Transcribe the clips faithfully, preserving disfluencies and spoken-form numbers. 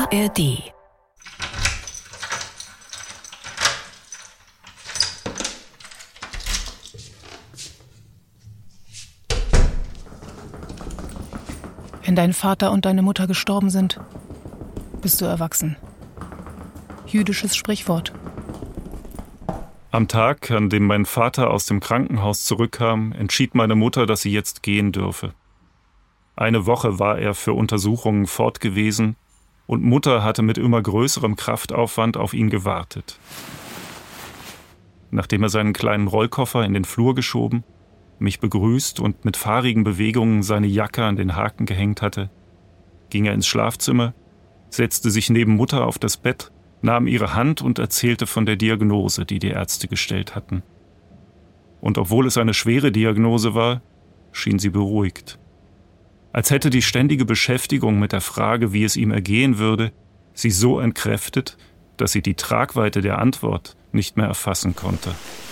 A R D. Wenn dein Vater und deine Mutter gestorben sind, bist du erwachsen. Jüdisches Sprichwort. Am Tag, an dem mein Vater aus dem Krankenhaus zurückkam, entschied meine Mutter, dass sie jetzt gehen dürfe. Eine Woche war er für Untersuchungen fort gewesen und Mutter hatte mit immer größerem Kraftaufwand auf ihn gewartet. Nachdem er seinen kleinen Rollkoffer in den Flur geschoben, mich begrüßt und mit fahrigen Bewegungen seine Jacke an den Haken gehängt hatte, ging er ins Schlafzimmer, setzte sich neben Mutter auf das Bett, nahm ihre Hand und erzählte von der Diagnose, die die Ärzte gestellt hatten. Und obwohl es eine schwere Diagnose war, schien sie beruhigt. Als hätte die ständige Beschäftigung mit der Frage, wie es ihm ergehen würde, sie so entkräftet, dass sie die Tragweite der Antwort nicht mehr erfassen konnte.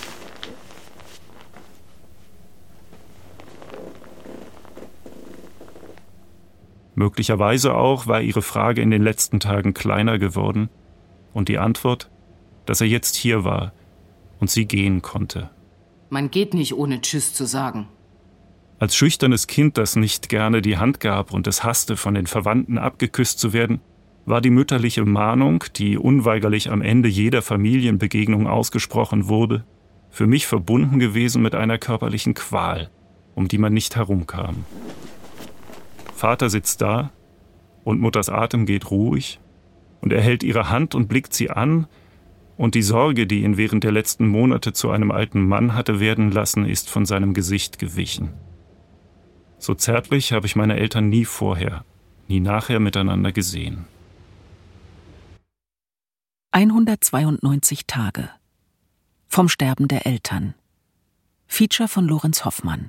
Möglicherweise auch war ihre Frage in den letzten Tagen kleiner geworden und die Antwort, dass er jetzt hier war und sie gehen konnte. Man geht nicht, ohne Tschüss zu sagen. Als schüchternes Kind, das nicht gerne die Hand gab und es hasste, von den Verwandten abgeküsst zu werden, war die mütterliche Mahnung, die unweigerlich am Ende jeder Familienbegegnung ausgesprochen wurde, für mich verbunden gewesen mit einer körperlichen Qual, um die man nicht herumkam. Vater sitzt da und Mutters Atem geht ruhig und er hält ihre Hand und blickt sie an und die Sorge, die ihn während der letzten Monate zu einem alten Mann hatte werden lassen, ist von seinem Gesicht gewichen. So zärtlich habe ich meine Eltern nie vorher, nie nachher miteinander gesehen. hundertzweiundneunzig Tage. Vom Sterben der Eltern. Feature von Lorenz Hoffmann.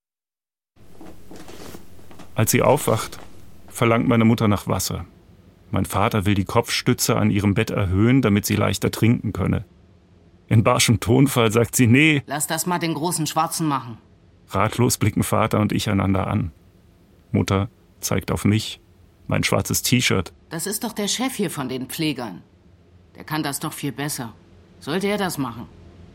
Als sie aufwacht, verlangt meine Mutter nach Wasser. Mein Vater will die Kopfstütze an ihrem Bett erhöhen, damit sie leichter trinken könne. In barschem Tonfall sagt sie, nee. Lass das mal den großen Schwarzen machen. Ratlos blicken Vater und ich einander an. Mutter zeigt auf mich, mein schwarzes T-Shirt. Das ist doch der Chef hier von den Pflegern. Der kann das doch viel besser. Sollte er das machen?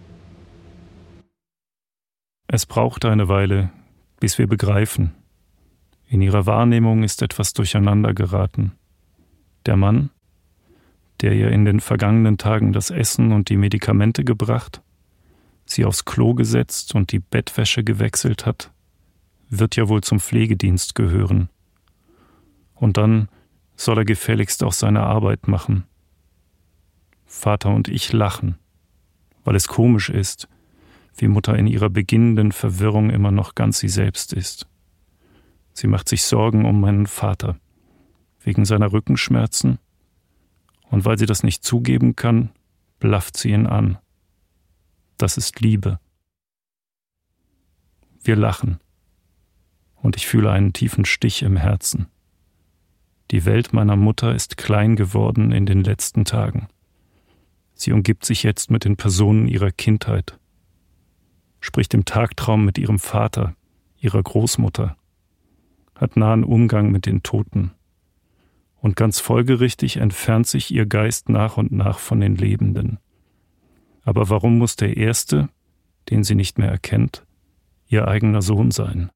Es braucht eine Weile, bis wir begreifen. In ihrer Wahrnehmung ist etwas durcheinander geraten. Der Mann, der ihr in den vergangenen Tagen das Essen und die Medikamente gebracht, sie aufs Klo gesetzt und die Bettwäsche gewechselt hat, wird ja wohl zum Pflegedienst gehören. Und dann soll er gefälligst auch seine Arbeit machen. Vater und ich lachen, weil es komisch ist, wie Mutter in ihrer beginnenden Verwirrung immer noch ganz sie selbst ist. Sie macht sich Sorgen um meinen Vater, wegen seiner Rückenschmerzen, und weil sie das nicht zugeben kann, blafft sie ihn an. Das ist Liebe. Wir lachen, und ich fühle einen tiefen Stich im Herzen. Die Welt meiner Mutter ist klein geworden in den letzten Tagen. Sie umgibt sich jetzt mit den Personen ihrer Kindheit, spricht im Tagtraum mit ihrem Vater, ihrer Großmutter, hat nahen Umgang mit den Toten. Und ganz folgerichtig entfernt sich ihr Geist nach und nach von den Lebenden. Aber warum muss der Erste, den sie nicht mehr erkennt, ihr eigener Sohn sein?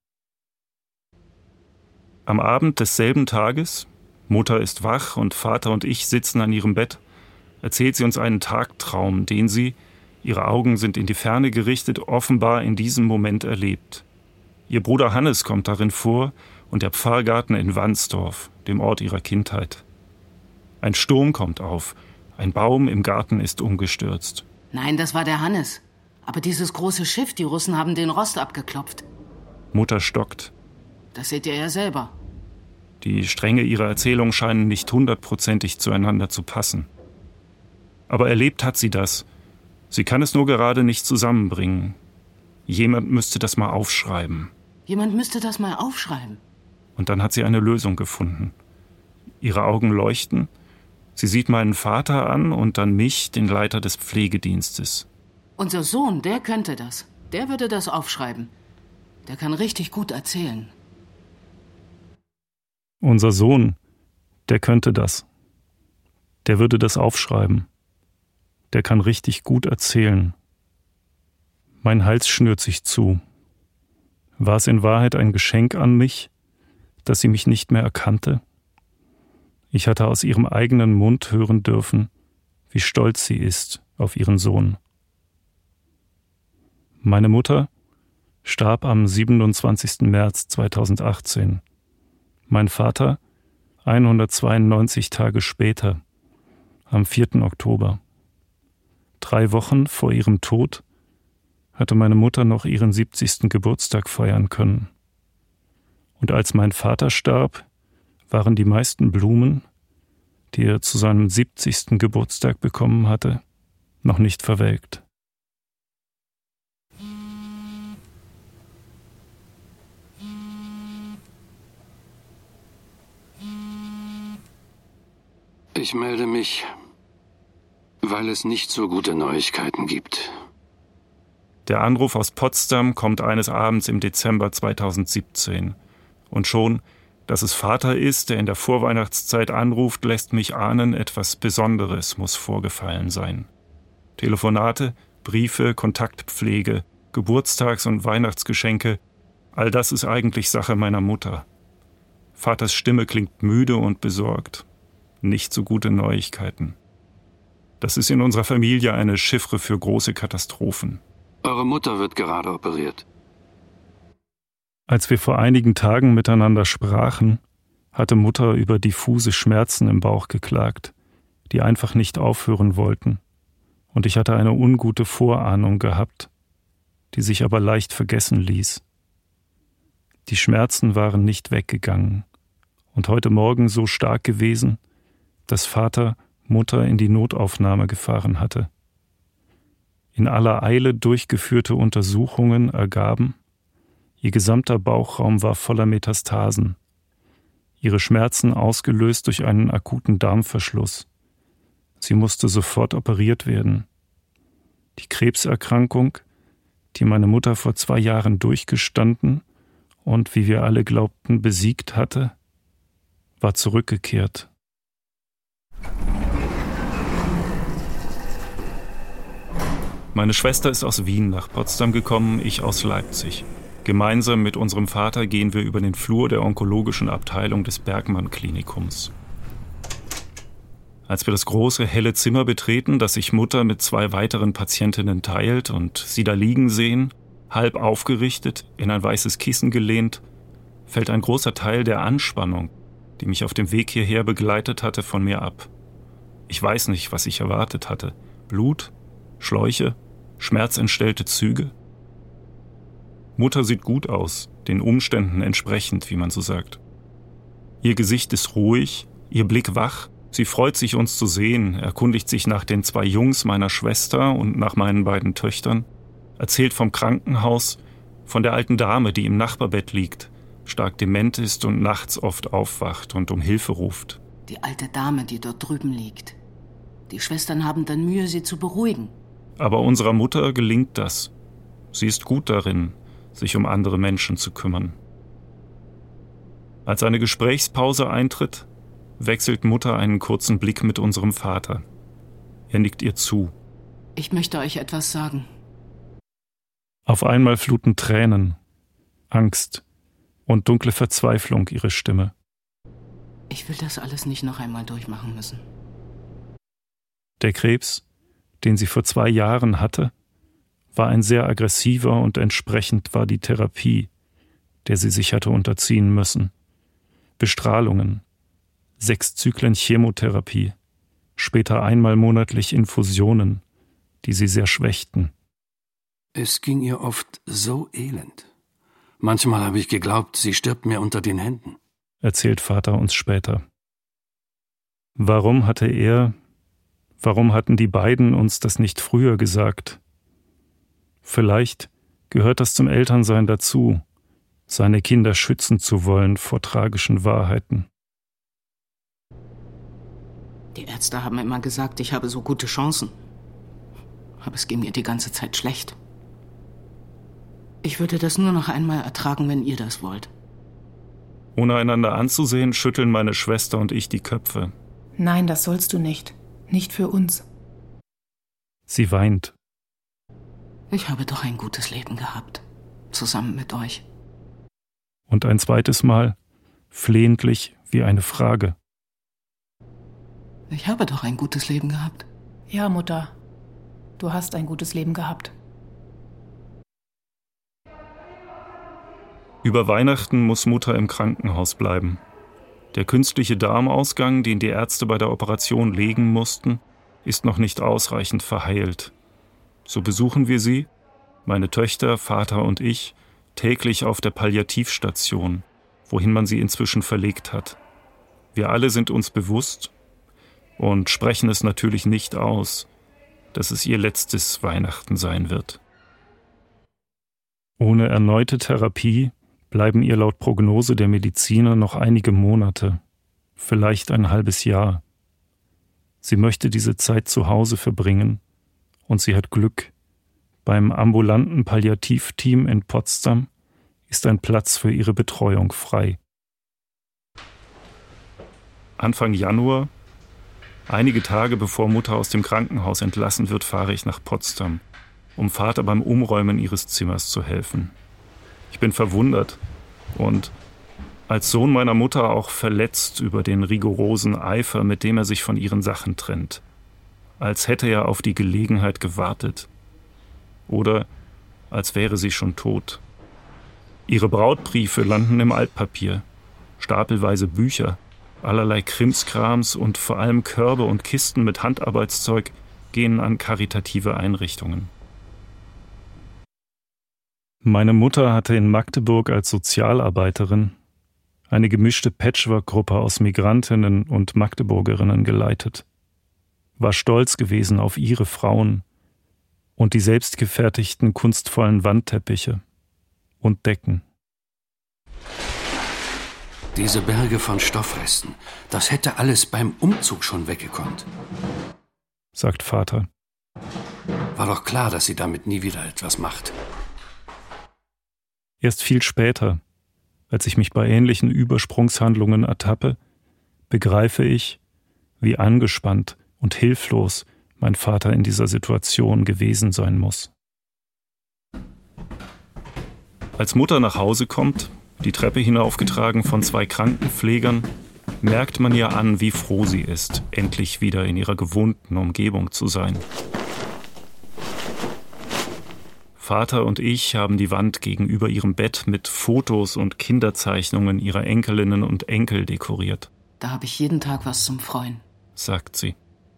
Am Abend desselben Tages, Mutter ist wach und Vater und ich sitzen an ihrem Bett, erzählt sie uns einen Tagtraum, den sie, ihre Augen sind in die Ferne gerichtet, offenbar in diesem Moment erlebt. Ihr Bruder Hannes kommt darin vor und der Pfarrgarten in Wandsdorf, dem Ort ihrer Kindheit. Ein Sturm kommt auf, ein Baum im Garten ist umgestürzt. Nein, das war der Hannes. Aber dieses große Schiff, die Russen haben den Rost abgeklopft. Mutter stockt. Das seht ihr ja selber. Die Stränge ihrer Erzählung scheinen nicht hundertprozentig zueinander zu passen. Aber erlebt hat sie das. Sie kann es nur gerade nicht zusammenbringen. Jemand müsste das mal aufschreiben. Jemand müsste das mal aufschreiben. Und dann hat sie eine Lösung gefunden. Ihre Augen leuchten. Sie sieht meinen Vater an und dann mich, den Leiter des Pflegedienstes. Unser Sohn, der könnte das. Der würde das aufschreiben. Der kann richtig gut erzählen. Unser Sohn, der könnte das. Der würde das aufschreiben. Der kann richtig gut erzählen. Mein Hals schnürt sich zu. War es in Wahrheit ein Geschenk an mich, dass sie mich nicht mehr erkannte? Ich hatte aus ihrem eigenen Mund hören dürfen, wie stolz sie ist auf ihren Sohn. Meine Mutter starb am siebenundzwanzigsten März zweitausendachtzehn. Mein Vater hundertzweiundneunzig Tage später, am vierten Oktober. Drei Wochen vor ihrem Tod hatte meine Mutter noch ihren siebzigsten Geburtstag feiern können. Und als mein Vater starb, waren die meisten Blumen, die er zu seinem siebzigsten Geburtstag bekommen hatte, noch nicht verwelkt. Ich melde mich, weil es nicht so gute Neuigkeiten gibt. Der Anruf aus Potsdam kommt eines Abends im Dezember zweitausendsiebzehn. Und schon, dass es Vater ist, der in der Vorweihnachtszeit anruft, lässt mich ahnen, etwas Besonderes muss vorgefallen sein. Telefonate, Briefe, Kontaktpflege, Geburtstags- und Weihnachtsgeschenke, all das ist eigentlich Sache meiner Mutter. Vaters Stimme klingt müde und besorgt. Nicht so gute Neuigkeiten. Das ist in unserer Familie eine Chiffre für große Katastrophen. Eure Mutter wird gerade operiert. Als wir vor einigen Tagen miteinander sprachen, hatte Mutter über diffuse Schmerzen im Bauch geklagt, die einfach nicht aufhören wollten. Und ich hatte eine ungute Vorahnung gehabt, die sich aber leicht vergessen ließ. Die Schmerzen waren nicht weggegangen und heute Morgen so stark gewesen, dass Vater Mutter in die Notaufnahme gefahren hatte. In aller Eile durchgeführte Untersuchungen ergaben, ihr gesamter Bauchraum war voller Metastasen, ihre Schmerzen ausgelöst durch einen akuten Darmverschluss. Sie musste sofort operiert werden. Die Krebserkrankung, die meine Mutter vor zwei Jahren durchgestanden und, wie wir alle glaubten, besiegt hatte, war zurückgekehrt. Meine Schwester ist aus Wien nach Potsdam gekommen, ich aus Leipzig. Gemeinsam mit unserem Vater gehen wir über den Flur der onkologischen Abteilung des Bergmann-Klinikums. Als wir das große, helle Zimmer betreten, das sich Mutter mit zwei weiteren Patientinnen teilt und sie da liegen sehen, halb aufgerichtet, in ein weißes Kissen gelehnt, fällt ein großer Teil der Anspannung, die mich auf dem Weg hierher begleitet hatte, von mir ab. Ich weiß nicht, was ich erwartet hatte. Blut? Schläuche? Schmerzentstellte Züge? Mutter sieht gut aus, den Umständen entsprechend, wie man so sagt. Ihr Gesicht ist ruhig, ihr Blick wach, sie freut sich, uns zu sehen, erkundigt sich nach den zwei Jungs meiner Schwester und nach meinen beiden Töchtern, erzählt vom Krankenhaus, von der alten Dame, die im Nachbarbett liegt, stark dement ist und nachts oft aufwacht und um Hilfe ruft. Die alte Dame, die dort drüben liegt. Die Schwestern haben dann Mühe, sie zu beruhigen. Aber unserer Mutter gelingt das. Sie ist gut darin, sich um andere Menschen zu kümmern. Als eine Gesprächspause eintritt, wechselt Mutter einen kurzen Blick mit unserem Vater. Er nickt ihr zu. Ich möchte euch etwas sagen. Auf einmal fluten Tränen, Angst und dunkle Verzweiflung ihre Stimme. Ich will das alles nicht noch einmal durchmachen müssen. Der Krebs, den sie vor zwei Jahren hatte, war ein sehr aggressiver und entsprechend war die Therapie, der sie sich hatte unterziehen müssen. Bestrahlungen, sechs Zyklen Chemotherapie, später einmal monatlich Infusionen, die sie sehr schwächten. Es ging ihr oft so elend. Manchmal habe ich geglaubt, sie stirbt mir unter den Händen, erzählt Vater uns später. Warum hatte er, warum hatten die beiden uns das nicht früher gesagt? Vielleicht gehört das zum Elternsein dazu, seine Kinder schützen zu wollen vor tragischen Wahrheiten. Die Ärzte haben immer gesagt, ich habe so gute Chancen. Aber es ging mir die ganze Zeit schlecht. Ich würde das nur noch einmal ertragen, wenn ihr das wollt. Ohne einander anzusehen, schütteln meine Schwester und ich die Köpfe. Nein, das sollst du nicht. Nicht für uns. Sie weint. Ich habe doch ein gutes Leben gehabt. Zusammen mit euch. Und ein zweites Mal flehentlich wie eine Frage. Ich habe doch ein gutes Leben gehabt. Ja, Mutter. Du hast ein gutes Leben gehabt. Über Weihnachten muss Mutter im Krankenhaus bleiben. Der künstliche Darmausgang, den die Ärzte bei der Operation legen mussten, ist noch nicht ausreichend verheilt. So besuchen wir sie, meine Töchter, Vater und ich, täglich auf der Palliativstation, wohin man sie inzwischen verlegt hat. Wir alle sind uns bewusst und sprechen es natürlich nicht aus, dass es ihr letztes Weihnachten sein wird. Ohne erneute Therapie bleiben ihr laut Prognose der Mediziner noch einige Monate, vielleicht ein halbes Jahr. Sie möchte diese Zeit zu Hause verbringen und sie hat Glück. Beim ambulanten Palliativteam in Potsdam ist ein Platz für ihre Betreuung frei. Anfang Januar, einige Tage bevor Mutter aus dem Krankenhaus entlassen wird, fahre ich nach Potsdam, um Vater beim Umräumen ihres Zimmers zu helfen. Ich bin verwundert und als Sohn meiner Mutter auch verletzt über den rigorosen Eifer, mit dem er sich von ihren Sachen trennt. Als hätte er auf die Gelegenheit gewartet. Oder als wäre sie schon tot. Ihre Brautbriefe landen im Altpapier, stapelweise Bücher, allerlei Krimskrams und vor allem Körbe und Kisten mit Handarbeitszeug gehen an karitative Einrichtungen. Meine Mutter hatte in Magdeburg als Sozialarbeiterin eine gemischte Patchwork-Gruppe aus Migrantinnen und Magdeburgerinnen geleitet, war stolz gewesen auf ihre Frauen und die selbstgefertigten kunstvollen Wandteppiche und Decken. Diese Berge von Stoffresten, das hätte alles beim Umzug schon weggekommen, sagt Vater. War doch klar, dass sie damit nie wieder etwas macht. Erst viel später, als ich mich bei ähnlichen Übersprungshandlungen ertappe, begreife ich, wie angespannt und hilflos mein Vater in dieser Situation gewesen sein muss. Als Mutter nach Hause kommt, die Treppe hinaufgetragen von zwei Krankenpflegern, merkt man ihr an, wie froh sie ist, endlich wieder in ihrer gewohnten Umgebung zu sein. Vater und ich haben die Wand gegenüber ihrem Bett mit Fotos und Kinderzeichnungen ihrer Enkelinnen und Enkel dekoriert. Da habe ich jeden Tag was zum Freuen, sagt sie.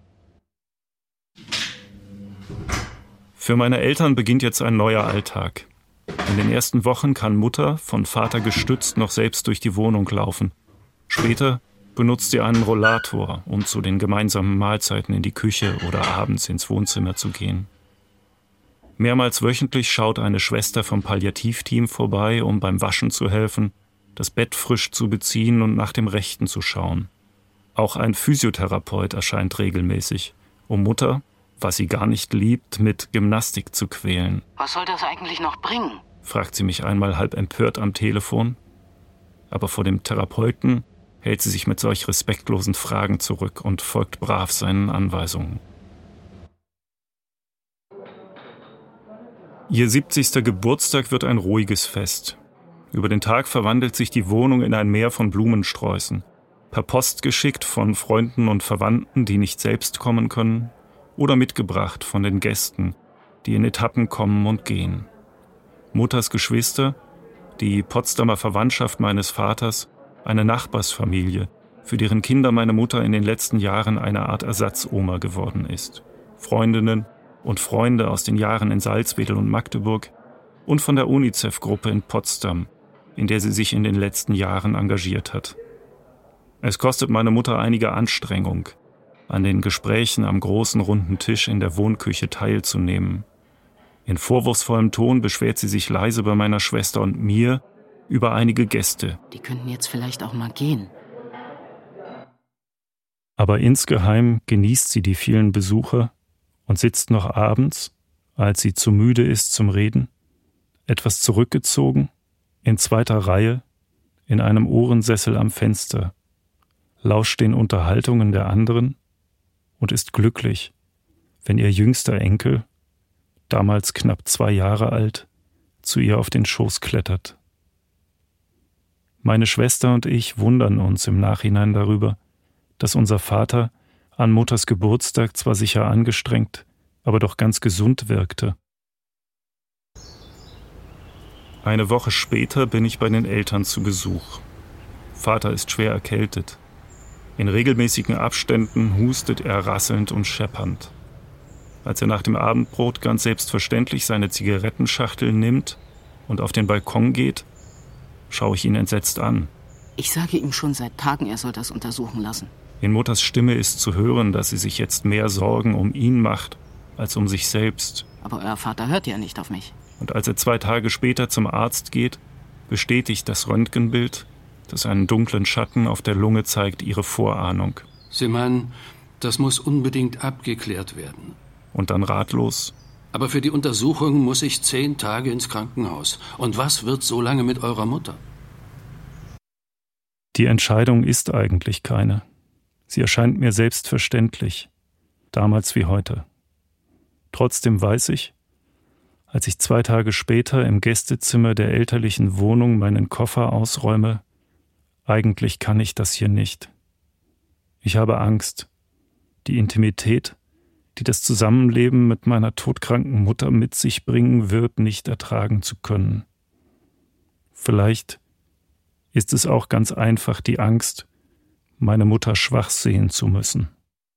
Für meine Eltern beginnt jetzt ein neuer Alltag. In den ersten Wochen kann Mutter, von Vater gestützt, noch selbst durch die Wohnung laufen. Später benutzt sie einen Rollator, um zu den gemeinsamen Mahlzeiten in die Küche oder abends ins Wohnzimmer zu gehen. Mehrmals wöchentlich schaut eine Schwester vom Palliativteam vorbei, um beim Waschen zu helfen, das Bett frisch zu beziehen und nach dem Rechten zu schauen. Auch ein Physiotherapeut erscheint regelmäßig, um Mutter, was sie gar nicht liebt, mit Gymnastik zu quälen. Was soll das eigentlich noch bringen? Fragt sie mich einmal halb empört am Telefon. Aber vor dem Therapeuten hält sie sich mit solch respektlosen Fragen zurück und folgt brav seinen Anweisungen. Ihr siebzigster Geburtstag wird ein ruhiges Fest. Über den Tag verwandelt sich die Wohnung in ein Meer von Blumensträußen. Per Post geschickt von Freunden und Verwandten, die nicht selbst kommen können, oder mitgebracht von den Gästen, die in Etappen kommen und gehen. Mutters Geschwister, die Potsdamer Verwandtschaft meines Vaters, eine Nachbarsfamilie, für deren Kinder meine Mutter in den letzten Jahren eine Art Ersatzoma geworden ist. Freundinnen und Freunde aus den Jahren in Salzwedel und Magdeburg und von der UNICEF-Gruppe in Potsdam, in der sie sich in den letzten Jahren engagiert hat. Es kostet meine Mutter einige Anstrengung, an den Gesprächen am großen runden Tisch in der Wohnküche teilzunehmen. In vorwurfsvollem Ton beschwert sie sich leise bei meiner Schwester und mir über einige Gäste. Die könnten jetzt vielleicht auch mal gehen. Aber insgeheim genießt sie die vielen Besucher und sitzt noch abends, als sie zu müde ist zum Reden, etwas zurückgezogen, in zweiter Reihe, in einem Ohrensessel am Fenster, lauscht den Unterhaltungen der anderen und ist glücklich, wenn ihr jüngster Enkel, damals knapp zwei Jahre alt, zu ihr auf den Schoß klettert. Meine Schwester und ich wundern uns im Nachhinein darüber, dass unser Vater an Mutters Geburtstag zwar sicher angestrengt, aber doch ganz gesund wirkte. Eine Woche später bin ich bei den Eltern zu Besuch. Vater ist schwer erkältet. In regelmäßigen Abständen hustet er rasselnd und scheppernd. Als er nach dem Abendbrot ganz selbstverständlich seine Zigarettenschachtel nimmt und auf den Balkon geht, schaue ich ihn entsetzt an. Ich sage ihm schon seit Tagen, er soll das untersuchen lassen. In Mutters Stimme ist zu hören, dass sie sich jetzt mehr Sorgen um ihn macht, als um sich selbst. Aber euer Vater hört ja nicht auf mich. Und als er zwei Tage später zum Arzt geht, bestätigt das Röntgenbild, das einen dunklen Schatten auf der Lunge zeigt, ihre Vorahnung. Sie meinen, das muss unbedingt abgeklärt werden. Und dann ratlos: Aber für die Untersuchung muss ich zehn Tage ins Krankenhaus. Und was wird so lange mit eurer Mutter? Die Entscheidung ist eigentlich keine. Sie erscheint mir selbstverständlich, damals wie heute. Trotzdem weiß ich, als ich zwei Tage später im Gästezimmer der elterlichen Wohnung meinen Koffer ausräume, eigentlich kann ich das hier nicht. Ich habe Angst, die Intimität, die das Zusammenleben mit meiner todkranken Mutter mit sich bringen wird, nicht ertragen zu können. Vielleicht ist es auch ganz einfach die Angst, meine Mutter schwach sehen zu müssen.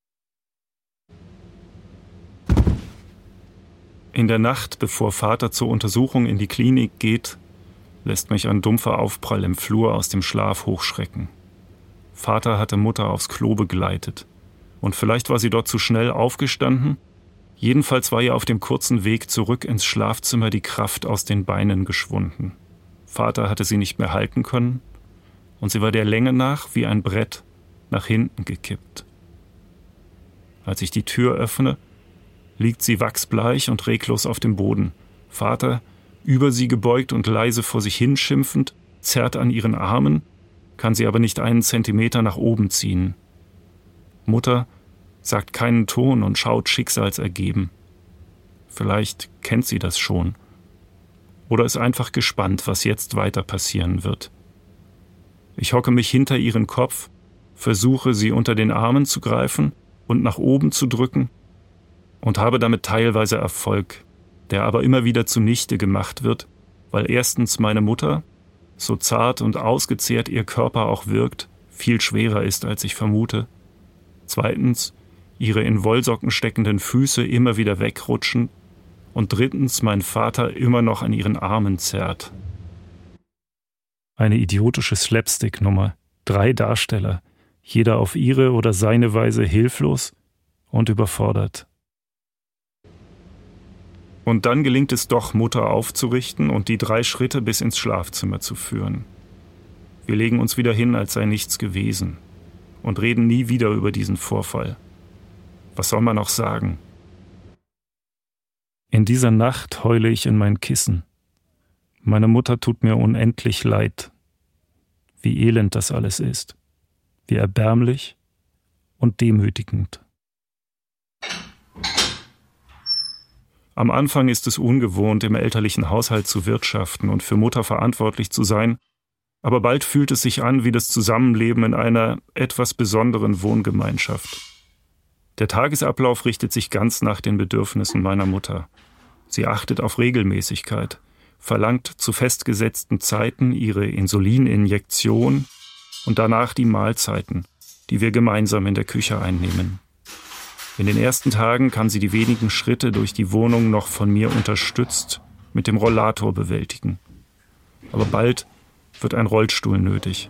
In der Nacht, bevor Vater zur Untersuchung in die Klinik geht, lässt mich ein dumpfer Aufprall im Flur aus dem Schlaf hochschrecken. Vater hatte Mutter aufs Klo begleitet. Und vielleicht war sie dort zu schnell aufgestanden. Jedenfalls war ihr auf dem kurzen Weg zurück ins Schlafzimmer die Kraft aus den Beinen geschwunden. Vater hatte sie nicht mehr halten können und sie war der Länge nach wie ein Brett nach hinten gekippt. Als ich die Tür öffne, liegt sie wachsbleich und reglos auf dem Boden. Vater, über sie gebeugt und leise vor sich hinschimpfend, zerrt an ihren Armen, kann sie aber nicht einen Zentimeter nach oben ziehen. Mutter sagt keinen Ton und schaut schicksalsergeben. Vielleicht kennt sie das schon. Oder ist einfach gespannt, was jetzt weiter passieren wird. Ich hocke mich hinter ihren Kopf, versuche, sie unter den Armen zu greifen und nach oben zu drücken und habe damit teilweise Erfolg, der aber immer wieder zunichte gemacht wird, weil erstens meine Mutter, so zart und ausgezehrt ihr Körper auch wirkt, viel schwerer ist, als ich vermute. Zweitens, ihre in Wollsocken steckenden Füße immer wieder wegrutschen und drittens, mein Vater immer noch an ihren Armen zerrt. Eine idiotische Slapstick-Nummer, drei Darsteller, jeder auf ihre oder seine Weise hilflos und überfordert. Und dann gelingt es doch, Mutter aufzurichten und die drei Schritte bis ins Schlafzimmer zu führen. Wir legen uns wieder hin, als sei nichts gewesen und reden nie wieder über diesen Vorfall. Was soll man noch sagen? In dieser Nacht heule ich in mein Kissen. Meine Mutter tut mir unendlich leid. Wie elend das alles ist. Wie erbärmlich und demütigend. Am Anfang ist es ungewohnt, im elterlichen Haushalt zu wirtschaften und für Mutter verantwortlich zu sein, aber bald fühlt es sich an wie das Zusammenleben in einer etwas besonderen Wohngemeinschaft. Der Tagesablauf richtet sich ganz nach den Bedürfnissen meiner Mutter. Sie achtet auf Regelmäßigkeit, verlangt zu festgesetzten Zeiten ihre Insulininjektion und danach die Mahlzeiten, die wir gemeinsam in der Küche einnehmen. In den ersten Tagen kann sie die wenigen Schritte durch die Wohnung noch von mir unterstützt mit dem Rollator bewältigen. Aber bald wird ein Rollstuhl nötig.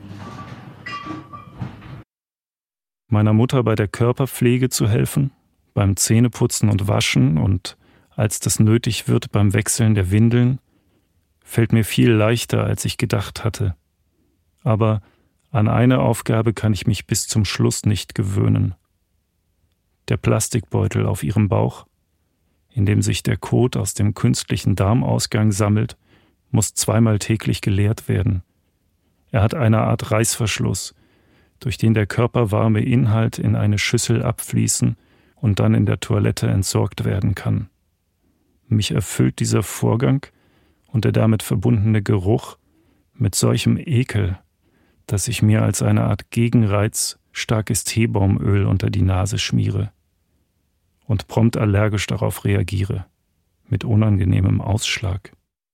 Meiner Mutter bei der Körperpflege zu helfen, beim Zähneputzen und Waschen und, als das nötig wird, beim Wechseln der Windeln, fällt mir viel leichter, als ich gedacht hatte. Aber an eine Aufgabe kann ich mich bis zum Schluss nicht gewöhnen. Der Plastikbeutel auf ihrem Bauch, in dem sich der Kot aus dem künstlichen Darmausgang sammelt, muss zweimal täglich geleert werden. Er hat eine Art Reißverschluss, durch den der körperwarme Inhalt in eine Schüssel abfließen und dann in der Toilette entsorgt werden kann. Mich erfüllt dieser Vorgang und der damit verbundene Geruch mit solchem Ekel, dass ich mir als eine Art Gegenreiz starkes Teebaumöl unter die Nase schmiere und prompt allergisch darauf reagiere, mit unangenehmem Ausschlag.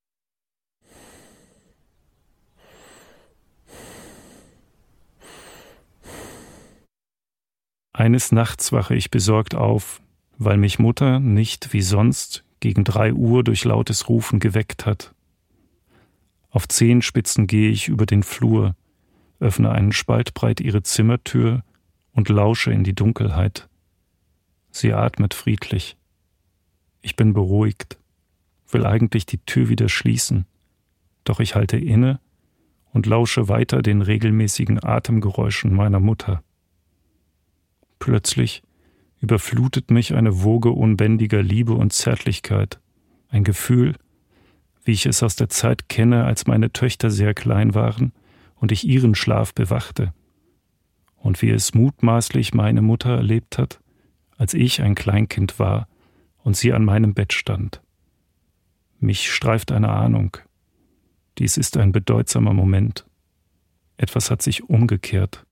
Eines Nachts wache ich besorgt auf, weil mich Mutter nicht wie sonst gegen drei Uhr durch lautes Rufen geweckt hat. Auf Zehenspitzen gehe ich über den Flur, öffne einen Spalt breit ihre Zimmertür und lausche in die Dunkelheit. Sie atmet friedlich. Ich bin beruhigt, will eigentlich die Tür wieder schließen, doch ich halte inne und lausche weiter den regelmäßigen Atemgeräuschen meiner Mutter. Plötzlich überflutet mich eine Woge unbändiger Liebe und Zärtlichkeit, ein Gefühl, wie ich es aus der Zeit kenne, als meine Töchter sehr klein waren und ich ihren Schlaf bewachte, und wie es mutmaßlich meine Mutter erlebt hat, als ich ein Kleinkind war und sie an meinem Bett stand. Mich streift eine Ahnung. Dies ist ein bedeutsamer Moment. Etwas hat sich umgekehrt.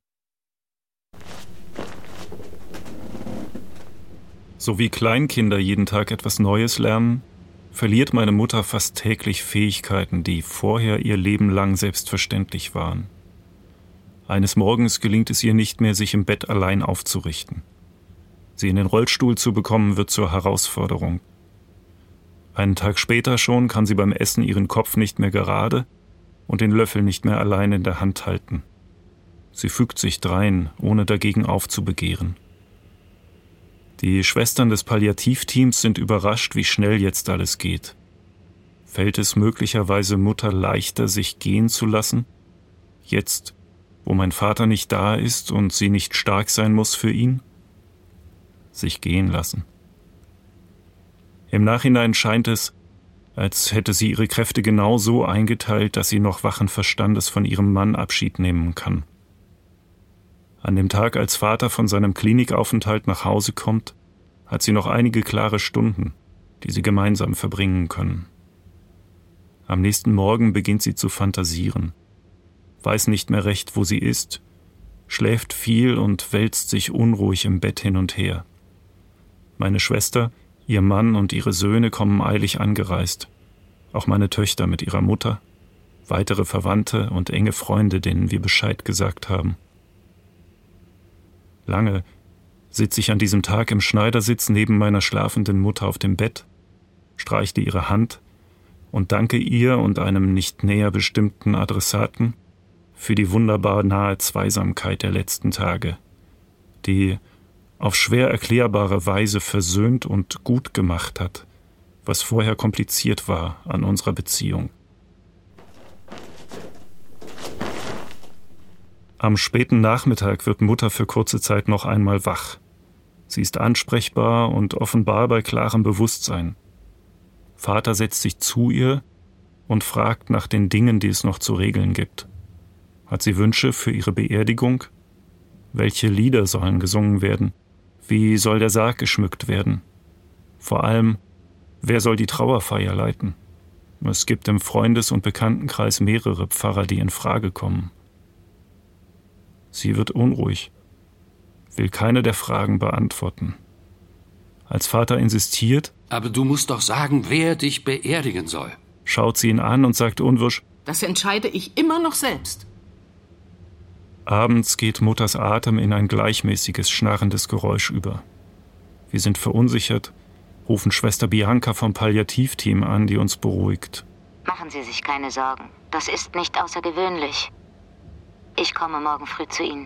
So wie Kleinkinder jeden Tag etwas Neues lernen, verliert meine Mutter fast täglich Fähigkeiten, die vorher ihr Leben lang selbstverständlich waren. Eines Morgens gelingt es ihr nicht mehr, sich im Bett allein aufzurichten. Sie in den Rollstuhl zu bekommen, wird zur Herausforderung. Einen Tag später schon kann sie beim Essen ihren Kopf nicht mehr gerade und den Löffel nicht mehr allein in der Hand halten. Sie fügt sich drein, ohne dagegen aufzubegehren. Die Schwestern des Palliativteams sind überrascht, wie schnell jetzt alles geht. Fällt es möglicherweise Mutter leichter, sich gehen zu lassen? Jetzt, wo mein Vater nicht da ist und sie nicht stark sein muss für ihn? Sich gehen lassen. Im Nachhinein scheint es, als hätte sie ihre Kräfte genau so eingeteilt, dass sie noch wachen Verstandes von ihrem Mann Abschied nehmen kann. An dem Tag, als Vater von seinem Klinikaufenthalt nach Hause kommt, hat sie noch einige klare Stunden, die sie gemeinsam verbringen können. Am nächsten Morgen beginnt sie zu fantasieren, weiß nicht mehr recht, wo sie ist, schläft viel und wälzt sich unruhig im Bett hin und her. Meine Schwester, ihr Mann und ihre Söhne kommen eilig angereist, auch meine Töchter mit ihrer Mutter, weitere Verwandte und enge Freunde, denen wir Bescheid gesagt haben. Lange sitze ich an diesem Tag im Schneidersitz neben meiner schlafenden Mutter auf dem Bett, streichle ihre Hand und danke ihr und einem nicht näher bestimmten Adressaten für die wunderbar nahe Zweisamkeit der letzten Tage, die auf schwer erklärbare Weise versöhnt und gut gemacht hat, was vorher kompliziert war an unserer Beziehung. Am späten Nachmittag wird Mutter für kurze Zeit noch einmal wach. Sie ist ansprechbar und offenbar bei klarem Bewusstsein. Vater setzt sich zu ihr und fragt nach den Dingen, die es noch zu regeln gibt. Hat sie Wünsche für ihre Beerdigung? Welche Lieder sollen gesungen werden? Wie soll der Sarg geschmückt werden? Vor allem, wer soll die Trauerfeier leiten? Es gibt im Freundes- und Bekanntenkreis mehrere Pfarrer, die in Frage kommen. Sie wird unruhig, will keine der Fragen beantworten. Als Vater insistiert, aber du musst doch sagen, wer dich beerdigen soll. Schaut sie ihn an und sagt unwirsch, das entscheide ich immer noch selbst. Abends geht Mutters Atem in ein gleichmäßiges, schnarrendes Geräusch über. Wir sind verunsichert, rufen Schwester Bianca vom Palliativteam an, die uns beruhigt. Machen Sie sich keine Sorgen, das ist nicht außergewöhnlich. Ich komme morgen früh zu Ihnen.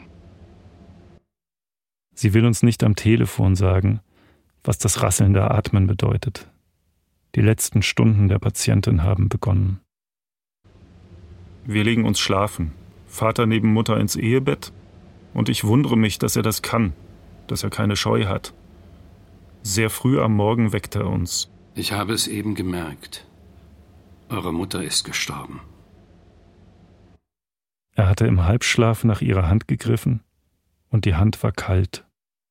Sie will uns nicht am Telefon sagen, was das rasselnde Atmen bedeutet. Die letzten Stunden der Patientin haben begonnen. Wir legen uns schlafen, Vater neben Mutter ins Ehebett, und ich wundere mich, dass er das kann, dass er keine Scheu hat. Sehr früh am Morgen weckt er uns. Ich habe es eben gemerkt. Eure Mutter ist gestorben. Er hatte im Halbschlaf nach ihrer Hand gegriffen, und die Hand war kalt.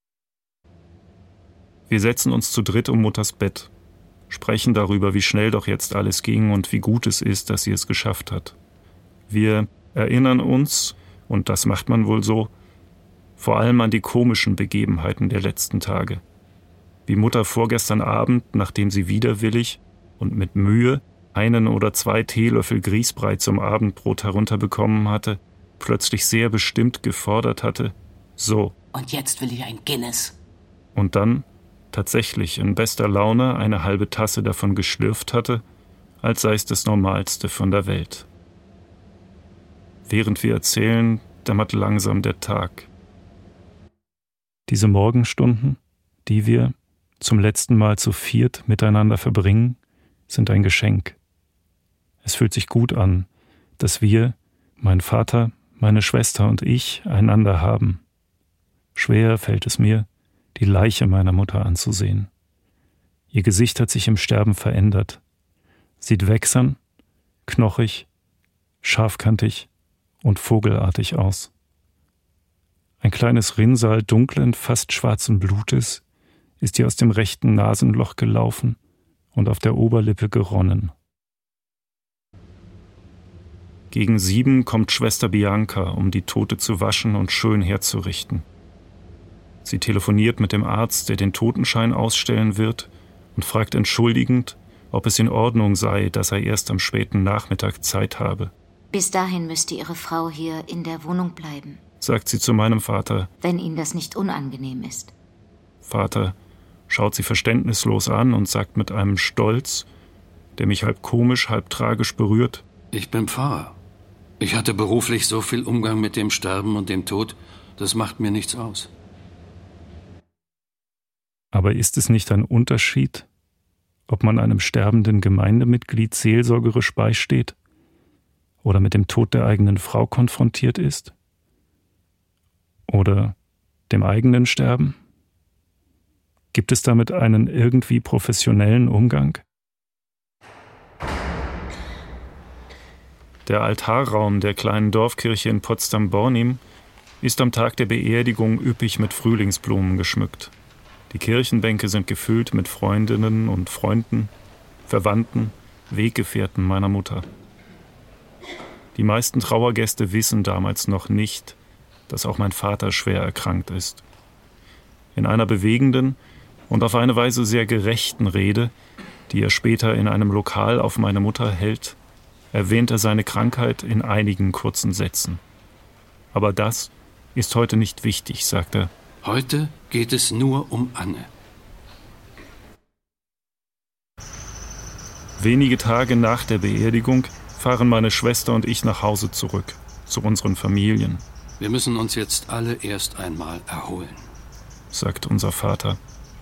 Wir setzen uns zu dritt um Mutters Bett, sprechen darüber, wie schnell doch jetzt alles ging und wie gut es ist, dass sie es geschafft hat. Wir erinnern uns, und das macht man wohl so, vor allem an die komischen Begebenheiten der letzten Tage. Wie Mutter vorgestern Abend, nachdem sie widerwillig und mit Mühe einen oder zwei Teelöffel Grießbrei zum Abendbrot herunterbekommen hatte, plötzlich sehr bestimmt gefordert hatte, so. Und jetzt will ich ein Guinness. Und dann tatsächlich in bester Laune eine halbe Tasse davon geschlürft hatte, als sei es das Normalste von der Welt. Während wir erzählen, dämmert langsam der Tag. Diese Morgenstunden, die wir zum letzten Mal zu viert miteinander verbringen, sind ein Geschenk. Es fühlt sich gut an, dass wir, mein Vater, meine Schwester und ich, einander haben. Schwer fällt es mir, die Leiche meiner Mutter anzusehen. Ihr Gesicht hat sich im Sterben verändert, sieht wächsern, knochig, scharfkantig und vogelartig aus. Ein kleines Rinnsal dunklen, fast schwarzen Blutes ist ihr aus dem rechten Nasenloch gelaufen und auf der Oberlippe geronnen. Gegen sieben kommt Schwester Bianca, um die Tote zu waschen und schön herzurichten. Sie telefoniert mit dem Arzt, der den Totenschein ausstellen wird, und fragt entschuldigend, ob es in Ordnung sei, dass er erst am späten Nachmittag Zeit habe. Bis dahin müsste Ihre Frau hier in der Wohnung bleiben, sagt sie zu meinem Vater. Wenn Ihnen das nicht unangenehm ist. Vater schaut sie verständnislos an und sagt mit einem Stolz, der mich halb komisch, halb tragisch berührt: Ich bin Pfarrer. Ich hatte beruflich so viel Umgang mit dem Sterben und dem Tod, das macht mir nichts aus. Aber ist es nicht ein Unterschied, ob man einem sterbenden Gemeindemitglied seelsorgerisch beisteht oder mit dem Tod der eigenen Frau konfrontiert ist? Oder dem eigenen Sterben? Gibt es damit einen irgendwie professionellen Umgang? Der Altarraum der kleinen Dorfkirche in Potsdam-Bornim ist am Tag der Beerdigung üppig mit Frühlingsblumen geschmückt. Die Kirchenbänke sind gefüllt mit Freundinnen und Freunden, Verwandten, Weggefährten meiner Mutter. Die meisten Trauergäste wissen damals noch nicht, dass auch mein Vater schwer erkrankt ist. In einer bewegenden und auf eine Weise sehr gerechten Rede, die er später in einem Lokal auf meine Mutter hält, erwähnt er seine Krankheit in einigen kurzen Sätzen. Aber das ist heute nicht wichtig, sagt er. Heute geht es nur um Anne. Wenige Tage nach der Beerdigung fahren meine Schwester und ich nach Hause zurück, zu unseren Familien. Wir müssen uns jetzt alle erst einmal erholen, sagt unser Vater.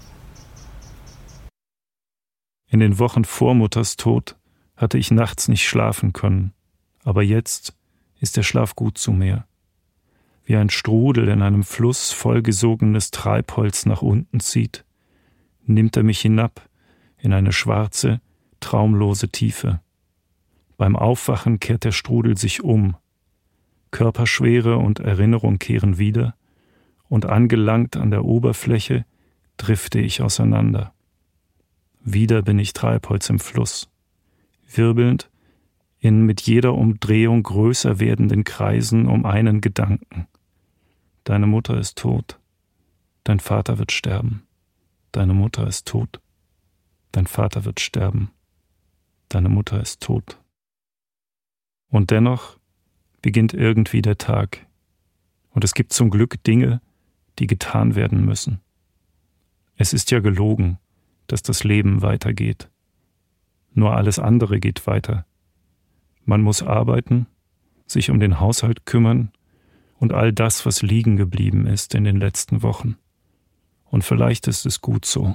In den Wochen vor Mutters Tod hatte ich nachts nicht schlafen können, aber jetzt ist der Schlaf gut zu mir. Wie ein Strudel in einem Fluss vollgesogenes Treibholz nach unten zieht, nimmt er mich hinab in eine schwarze, traumlose Tiefe. Beim Aufwachen kehrt der Strudel sich um. Körperschwere und Erinnerung kehren wieder, und angelangt an der Oberfläche drifte ich auseinander. Wieder bin ich Treibholz im Fluss, wirbelnd in mit jeder Umdrehung größer werdenden Kreisen um einen Gedanken. Deine Mutter ist tot. Dein Vater wird sterben. Deine Mutter ist tot. Dein Vater wird sterben. Deine Mutter ist tot. Und dennoch beginnt irgendwie der Tag. Und es gibt zum Glück Dinge, die getan werden müssen. Es ist ja gelogen, dass das Leben weitergeht. Nur alles andere geht weiter. Man muss arbeiten, sich um den Haushalt kümmern und all das, was liegen geblieben ist in den letzten Wochen. Und vielleicht ist es gut so.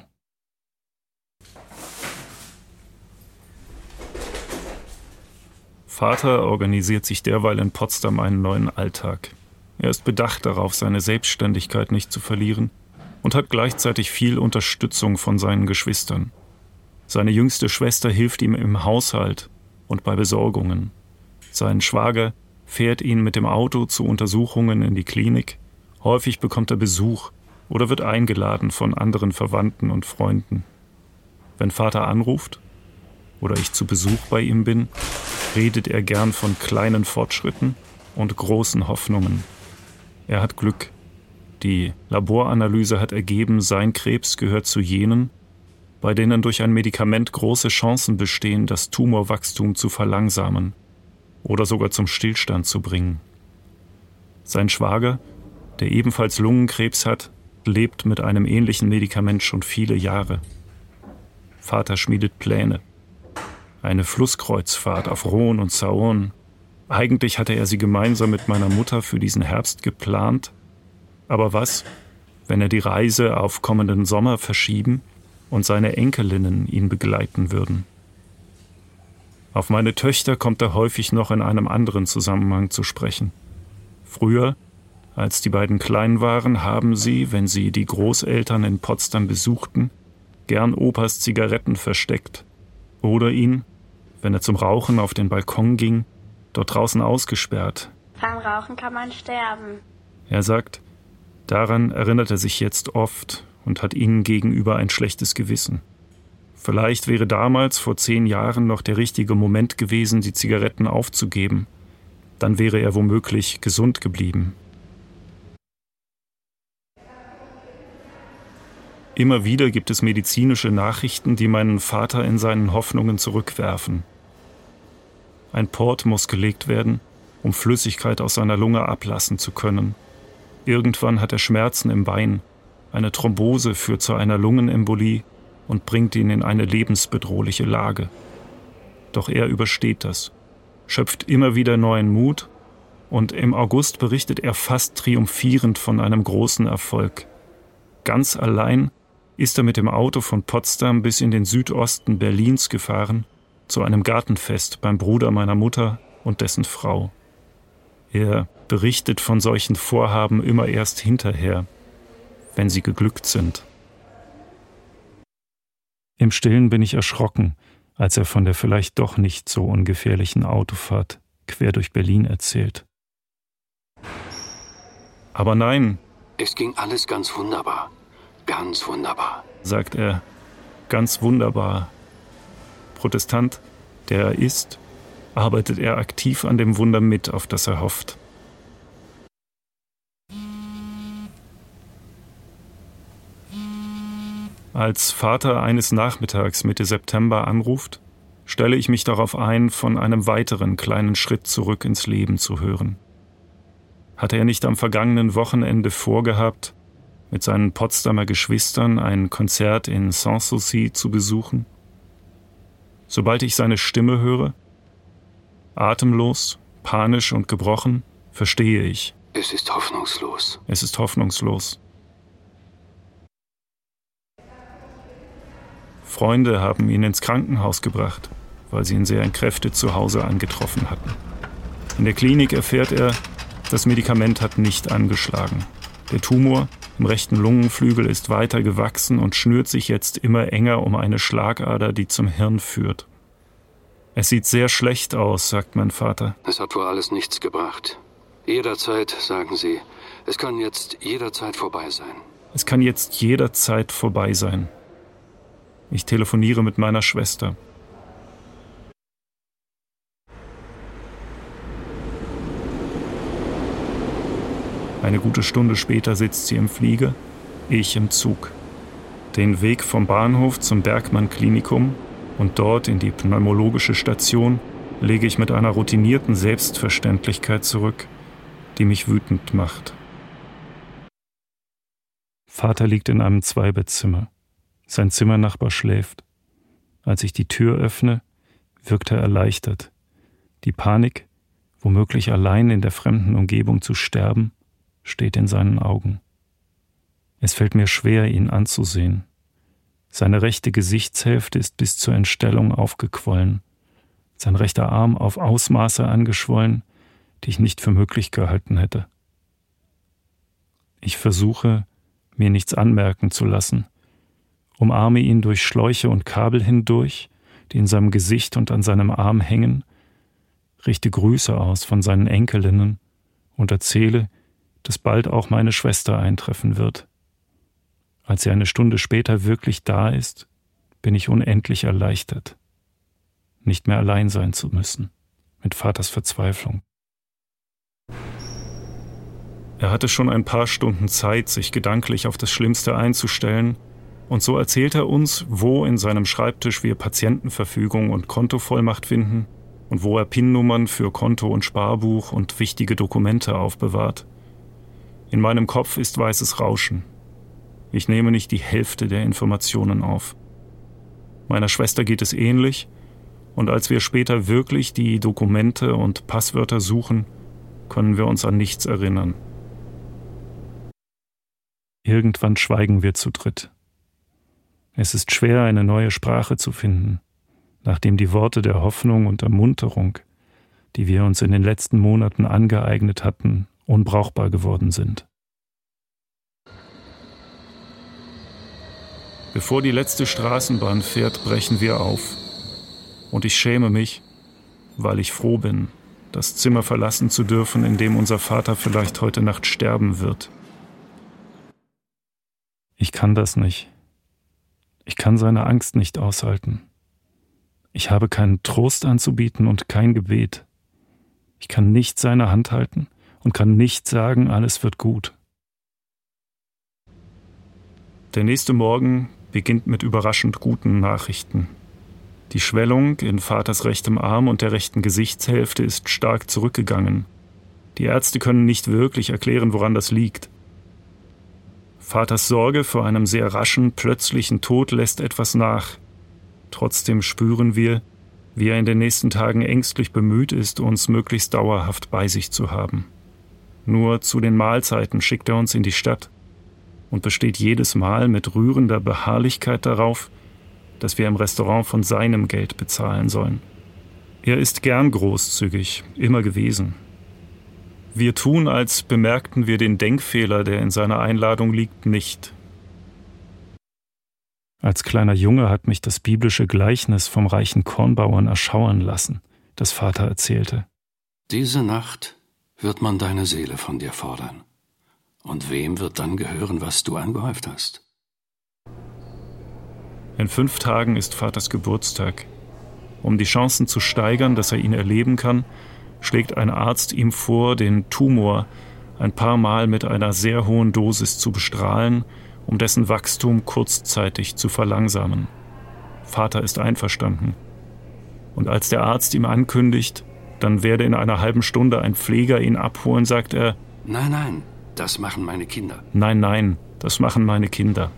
Vater organisiert sich derweil in Potsdam einen neuen Alltag. Er ist bedacht darauf, seine Selbstständigkeit nicht zu verlieren und hat gleichzeitig viel Unterstützung von seinen Geschwistern. Seine jüngste Schwester hilft ihm im Haushalt und bei Besorgungen. Sein Schwager fährt ihn mit dem Auto zu Untersuchungen in die Klinik, Häufig bekommt er Besuch oder wird eingeladen von anderen Verwandten und Freunden. Wenn Vater anruft oder ich zu Besuch bei ihm bin, redet er gern von kleinen Fortschritten und großen Hoffnungen. Er hat Glück. Die Laboranalyse hat ergeben, sein Krebs gehört zu jenen, bei denen durch ein Medikament große Chancen bestehen, das Tumorwachstum zu verlangsamen oder sogar zum Stillstand zu bringen. Sein Schwager, der ebenfalls Lungenkrebs hat, lebt mit einem ähnlichen Medikament schon viele Jahre. Vater schmiedet Pläne. Eine Flusskreuzfahrt auf Rhône und Saône. Eigentlich hatte er sie gemeinsam mit meiner Mutter für diesen Herbst geplant. Aber was, wenn er die Reise auf kommenden Sommer verschieben und seine Enkelinnen ihn begleiten würden? Auf meine Töchter kommt er häufig noch in einem anderen Zusammenhang zu sprechen. Früher, als die beiden klein waren, haben sie, wenn sie die Großeltern in Potsdam besuchten, gern Opas Zigaretten versteckt oder ihn, wenn er zum Rauchen auf den Balkon ging, dort draußen ausgesperrt. Beim Rauchen kann man sterben. Er sagt, daran erinnert er sich jetzt oft und hat ihnen gegenüber ein schlechtes Gewissen. Vielleicht wäre damals vor zehn Jahren noch der richtige Moment gewesen, die Zigaretten aufzugeben. Dann wäre er womöglich gesund geblieben. Immer wieder gibt es medizinische Nachrichten, die meinen Vater in seinen Hoffnungen zurückwerfen. Ein Port muss gelegt werden, um Flüssigkeit aus seiner Lunge ablassen zu können. Irgendwann hat er Schmerzen im Bein. Eine Thrombose führt zu einer Lungenembolie und bringt ihn in eine lebensbedrohliche Lage. Doch er übersteht das, schöpft immer wieder neuen Mut und im August berichtet er fast triumphierend von einem großen Erfolg. Ganz allein ist er mit dem Auto von Potsdam bis in den Südosten Berlins gefahren, zu einem Gartenfest beim Bruder meiner Mutter und dessen Frau. Er berichtet von solchen Vorhaben immer erst hinterher, wenn sie geglückt sind. Im Stillen bin ich erschrocken, als er von der vielleicht doch nicht so ungefährlichen Autofahrt quer durch Berlin erzählt. Aber nein. Es ging alles ganz wunderbar. Ganz wunderbar, sagt er. Ganz wunderbar. Protestant, der er ist, arbeitet er aktiv an dem Wunder mit, auf das er hofft. Als Vater eines Nachmittags Mitte September anruft, stelle ich mich darauf ein, von einem weiteren kleinen Schritt zurück ins Leben zu hören. Hatte er nicht am vergangenen Wochenende vorgehabt, mit seinen Potsdamer Geschwistern ein Konzert in Sanssouci zu besuchen? Sobald ich seine Stimme höre, atemlos, panisch und gebrochen, verstehe ich. Es ist hoffnungslos. Es ist hoffnungslos. Freunde haben ihn ins Krankenhaus gebracht, weil sie ihn sehr entkräftet zu Hause angetroffen hatten. In der Klinik erfährt er, das Medikament hat nicht angeschlagen. Der Tumor im rechten Lungenflügel ist weiter gewachsen und schnürt sich jetzt immer enger um eine Schlagader, die zum Hirn führt. Es sieht sehr schlecht aus, sagt mein Vater. Es hat wohl alles nichts gebracht. Jederzeit, sagen sie, es kann jetzt jederzeit vorbei sein. Es kann jetzt jederzeit vorbei sein. Ich telefoniere mit meiner Schwester. Eine gute Stunde später sitzt sie im Flieger, ich im Zug. Den Weg vom Bahnhof zum Bergmann-Klinikum und dort in die pneumologische Station lege ich mit einer routinierten Selbstverständlichkeit zurück, die mich wütend macht. Vater liegt in einem Zweibettzimmer. Sein Zimmernachbar schläft. Als ich die Tür öffne, wirkt er erleichtert. Die Panik, womöglich allein in der fremden Umgebung zu sterben, steht in seinen Augen. Es fällt mir schwer, ihn anzusehen. Seine rechte Gesichtshälfte ist bis zur Entstellung aufgequollen, sein rechter Arm auf Ausmaße angeschwollen, die ich nicht für möglich gehalten hätte. Ich versuche, mir nichts anmerken zu lassen, umarme ihn durch Schläuche und Kabel hindurch, die in seinem Gesicht und an seinem Arm hängen, richte Grüße aus von seinen Enkelinnen und erzähle, dass bald auch meine Schwester eintreffen wird. Als sie eine Stunde später wirklich da ist, bin ich unendlich erleichtert, nicht mehr allein sein zu müssen mit Vaters Verzweiflung. Er hatte schon ein paar Stunden Zeit, sich gedanklich auf das Schlimmste einzustellen, und so erzählt er uns, wo in seinem Schreibtisch wir Patientenverfügung und Kontovollmacht finden und wo er P I N-Nummern für Konto und Sparbuch und wichtige Dokumente aufbewahrt. In meinem Kopf ist weißes Rauschen. Ich nehme nicht die Hälfte der Informationen auf. Meiner Schwester geht es ähnlich, und als wir später wirklich die Dokumente und Passwörter suchen, können wir uns an nichts erinnern. Irgendwann schweigen wir zu dritt. Es ist schwer, eine neue Sprache zu finden, nachdem die Worte der Hoffnung und Ermunterung, die wir uns in den letzten Monaten angeeignet hatten, unbrauchbar geworden sind. Bevor die letzte Straßenbahn fährt, brechen wir auf. Und ich schäme mich, weil ich froh bin, das Zimmer verlassen zu dürfen, in dem unser Vater vielleicht heute Nacht sterben wird. Ich kann das nicht. Ich kann seine Angst nicht aushalten. Ich habe keinen Trost anzubieten und kein Gebet. Ich kann nicht seine Hand halten und kann nicht sagen, alles wird gut. Der nächste Morgen beginnt mit überraschend guten Nachrichten. Die Schwellung in Vaters rechtem Arm und der rechten Gesichtshälfte ist stark zurückgegangen. Die Ärzte können nicht wirklich erklären, woran das liegt. Vaters Sorge vor einem sehr raschen, plötzlichen Tod lässt etwas nach. Trotzdem spüren wir, wie er in den nächsten Tagen ängstlich bemüht ist, uns möglichst dauerhaft bei sich zu haben. Nur zu den Mahlzeiten schickt er uns in die Stadt und besteht jedes Mal mit rührender Beharrlichkeit darauf, dass wir im Restaurant von seinem Geld bezahlen sollen. Er ist gern großzügig, immer gewesen. Wir tun, als bemerkten wir den Denkfehler, der in seiner Einladung liegt, nicht. Als kleiner Junge hat mich das biblische Gleichnis vom reichen Kornbauern erschauern lassen, das Vater erzählte. Diese Nacht wird man deine Seele von dir fordern. Und wem wird dann gehören, was du angehäuft hast? In fünf Tagen ist Vaters Geburtstag. Um die Chancen zu steigern, dass er ihn erleben kann, schlägt ein Arzt ihm vor, den Tumor ein paar Mal mit einer sehr hohen Dosis zu bestrahlen, um dessen Wachstum kurzzeitig zu verlangsamen. Vater ist einverstanden. Und als der Arzt ihm ankündigt, dann werde in einer halben Stunde ein Pfleger ihn abholen, sagt er: Nein, nein, das machen meine Kinder. Nein, nein, das machen meine Kinder.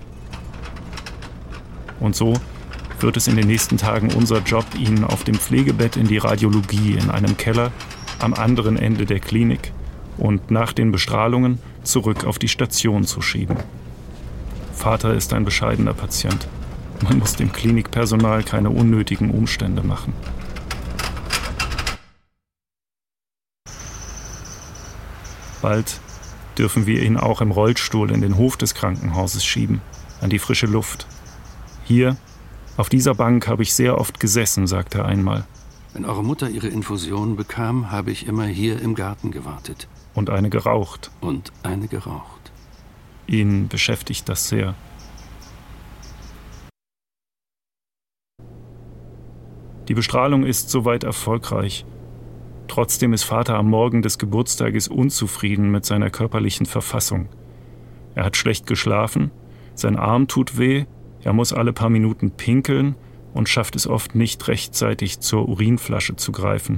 Und so wird es in den nächsten Tagen unser Job, ihn auf dem Pflegebett in die Radiologie in einem Keller am anderen Ende der Klinik und nach den Bestrahlungen zurück auf die Station zu schieben. Vater ist ein bescheidener Patient. Man muss dem Klinikpersonal keine unnötigen Umstände machen. Bald dürfen wir ihn auch im Rollstuhl in den Hof des Krankenhauses schieben, an die frische Luft. Hier, auf dieser Bank, habe ich sehr oft gesessen, sagte er einmal. Wenn eure Mutter ihre Infusion bekam, habe ich immer hier im Garten gewartet. Und eine geraucht. Und eine geraucht. Ihn beschäftigt das sehr. Die Bestrahlung ist soweit erfolgreich. Trotzdem ist Vater am Morgen des Geburtstages unzufrieden mit seiner körperlichen Verfassung. Er hat schlecht geschlafen, sein Arm tut weh, er muss alle paar Minuten pinkeln und schafft es oft nicht rechtzeitig zur Urinflasche zu greifen.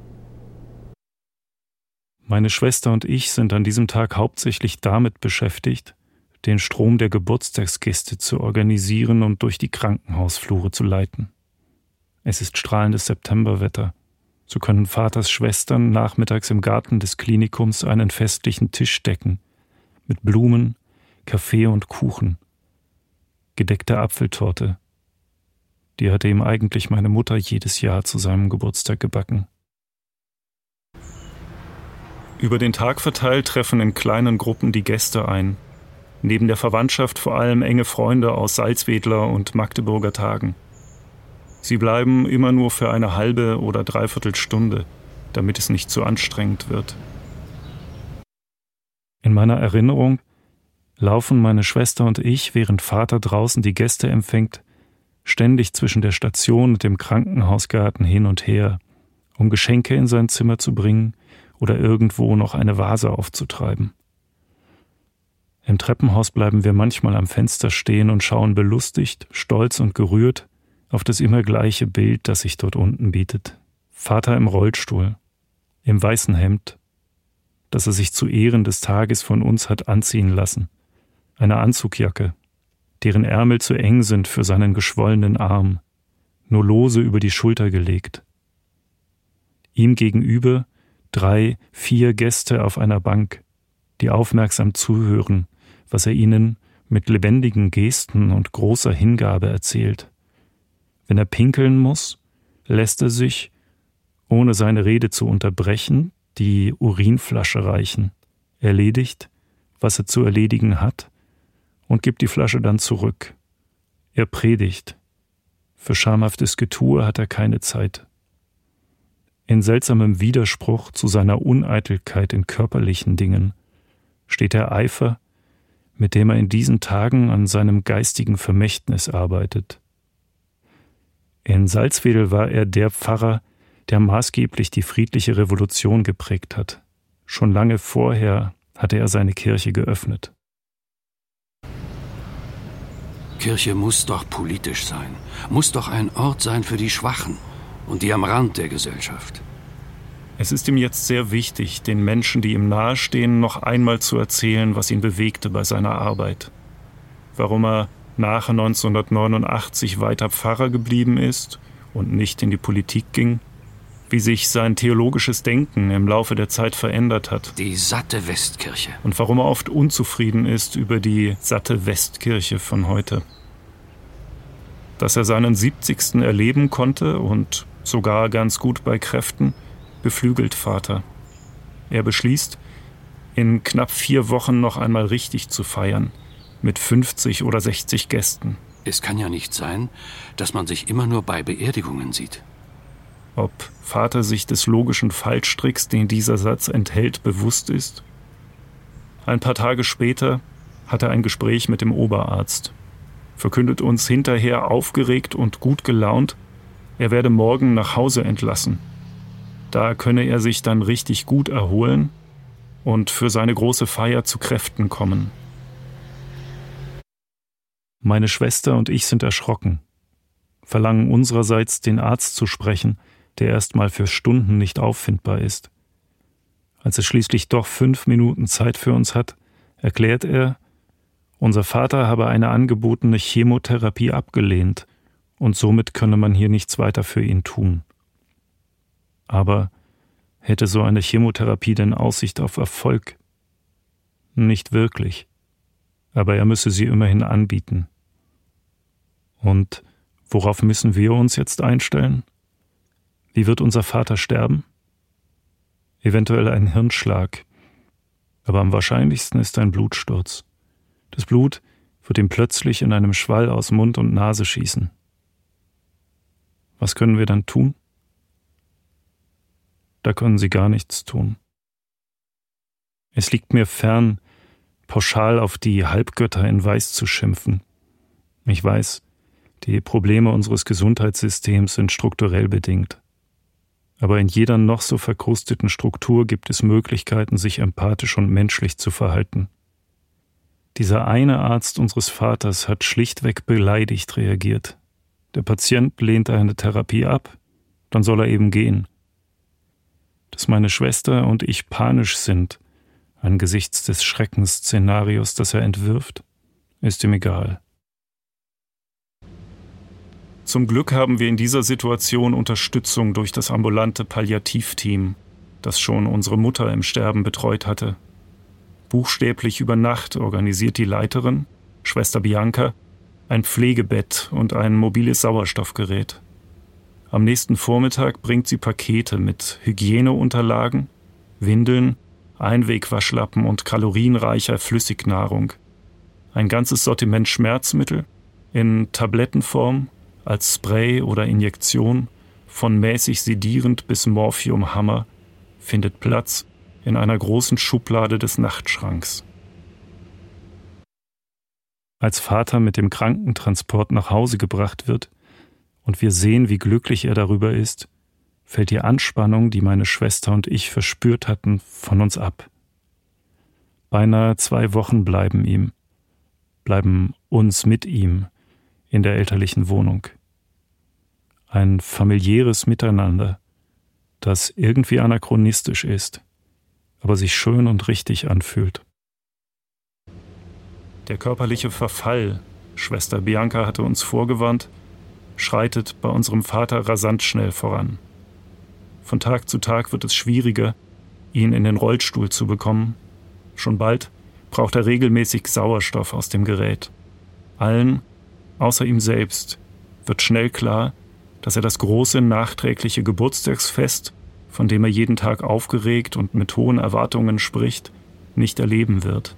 Meine Schwester und ich sind an diesem Tag hauptsächlich damit beschäftigt, den Strom der Geburtstagskiste zu organisieren und durch die Krankenhausflure zu leiten. Es ist strahlendes Septemberwetter. So können Vaters Schwestern nachmittags im Garten des Klinikums einen festlichen Tisch decken, mit Blumen, Kaffee und Kuchen. Gedeckte Apfeltorte. Die hatte ihm eigentlich meine Mutter jedes Jahr zu seinem Geburtstag gebacken. Über den Tag verteilt treffen in kleinen Gruppen die Gäste ein. Neben der Verwandtschaft vor allem enge Freunde aus Salzwedler und Magdeburger Tagen. Sie bleiben immer nur für eine halbe oder dreiviertel Stunde, damit es nicht zu anstrengend wird. In meiner Erinnerung laufen meine Schwester und ich, während Vater draußen die Gäste empfängt, ständig zwischen der Station und dem Krankenhausgarten hin und her, um Geschenke in sein Zimmer zu bringen oder irgendwo noch eine Vase aufzutreiben. Im Treppenhaus bleiben wir manchmal am Fenster stehen und schauen belustigt, stolz und gerührt auf das immer gleiche Bild, das sich dort unten bietet. Vater im Rollstuhl, im weißen Hemd, das er sich zu Ehren des Tages von uns hat anziehen lassen, eine Anzugjacke, deren Ärmel zu eng sind für seinen geschwollenen Arm, nur lose über die Schulter gelegt. Ihm gegenüber drei, vier Gäste auf einer Bank, die aufmerksam zuhören, was er ihnen mit lebendigen Gesten und großer Hingabe erzählt. Wenn er pinkeln muss, lässt er sich, ohne seine Rede zu unterbrechen, die Urinflasche reichen, erledigt, was er zu erledigen hat, und gibt die Flasche dann zurück. Er predigt. Für schamhaftes Getue hat er keine Zeit. In seltsamem Widerspruch zu seiner Uneitelkeit in körperlichen Dingen steht der Eifer, mit dem er in diesen Tagen an seinem geistigen Vermächtnis arbeitet. In Salzwedel war er der Pfarrer, der maßgeblich die friedliche Revolution geprägt hat. Schon lange vorher hatte er seine Kirche geöffnet. Kirche muss doch politisch sein, muss doch ein Ort sein für die Schwachen und die am Rand der Gesellschaft. Es ist ihm jetzt sehr wichtig, den Menschen, die ihm nahestehen, noch einmal zu erzählen, was ihn bewegte bei seiner Arbeit. Warum er nach neunzehnhundertneunundachtzig weiter Pfarrer geblieben ist und nicht in die Politik ging, wie sich sein theologisches Denken im Laufe der Zeit verändert hat. Die satte Westkirche. Und warum er oft unzufrieden ist über die satte Westkirche von heute. Dass er seinen siebzigsten erleben konnte und sogar ganz gut bei Kräften, beflügelt Vater. Er beschließt, in knapp vier Wochen noch einmal richtig zu feiern, mit fünfzig oder sechzig Gästen. Es kann ja nicht sein, dass man sich immer nur bei Beerdigungen sieht. Ob Vater sich des logischen Fallstricks, den dieser Satz enthält, bewusst ist? Ein paar Tage später hat er ein Gespräch mit dem Oberarzt, verkündet uns hinterher aufgeregt und gut gelaunt, er werde morgen nach Hause entlassen. Da könne er sich dann richtig gut erholen und für seine große Feier zu Kräften kommen. Meine Schwester und ich sind erschrocken, verlangen unsererseits, den Arzt zu sprechen, der erst mal für Stunden nicht auffindbar ist. Als er schließlich doch fünf Minuten Zeit für uns hat, erklärt er, unser Vater habe eine angebotene Chemotherapie abgelehnt und somit könne man hier nichts weiter für ihn tun. Aber hätte so eine Chemotherapie denn Aussicht auf Erfolg? Nicht wirklich, aber er müsse sie immerhin anbieten. Und worauf müssen wir uns jetzt einstellen? Wie wird unser Vater sterben? Eventuell ein Hirnschlag, aber am wahrscheinlichsten ist ein Blutsturz. Das Blut wird ihm plötzlich in einem Schwall aus Mund und Nase schießen. Was können wir dann tun? Da können sie gar nichts tun. Es liegt mir fern, pauschal auf die Halbgötter in Weiß zu schimpfen. Ich weiß, die Probleme unseres Gesundheitssystems sind strukturell bedingt. Aber in jeder noch so verkrusteten Struktur gibt es Möglichkeiten, sich empathisch und menschlich zu verhalten. Dieser eine Arzt unseres Vaters hat schlichtweg beleidigt reagiert. Der Patient lehnt eine Therapie ab, dann soll er eben gehen. Dass meine Schwester und ich panisch sind, angesichts des Schreckensszenarios, das er entwirft, ist ihm egal. Zum Glück haben wir in dieser Situation Unterstützung durch das ambulante Palliativteam, das schon unsere Mutter im Sterben betreut hatte. Buchstäblich über Nacht organisiert die Leiterin, Schwester Bianca, ein Pflegebett und ein mobiles Sauerstoffgerät. Am nächsten Vormittag bringt sie Pakete mit Hygieneunterlagen, Windeln, Einwegwaschlappen und kalorienreicher Flüssignahrung. Ein ganzes Sortiment Schmerzmittel in Tablettenform, als Spray oder Injektion, von mäßig sedierend bis Morphiumhammer, findet Platz in einer großen Schublade des Nachtschranks. Als Vater mit dem Krankentransport nach Hause gebracht wird und wir sehen, wie glücklich er darüber ist, fällt die Anspannung, die meine Schwester und ich verspürt hatten, von uns ab. Beinahe zwei Wochen bleiben ihm, bleiben uns mit ihm in der elterlichen Wohnung. Ein familiäres Miteinander, das irgendwie anachronistisch ist, aber sich schön und richtig anfühlt. Der körperliche Verfall, Schwester Bianca hatte uns vorgewarnt, schreitet bei unserem Vater rasant schnell voran. Von Tag zu Tag wird es schwieriger, ihn in den Rollstuhl zu bekommen. Schon bald braucht er regelmäßig Sauerstoff aus dem Gerät. Allen, außer ihm selbst, wird schnell klar, dass er das große nachträgliche Geburtstagsfest, von dem er jeden Tag aufgeregt und mit hohen Erwartungen spricht, nicht erleben wird.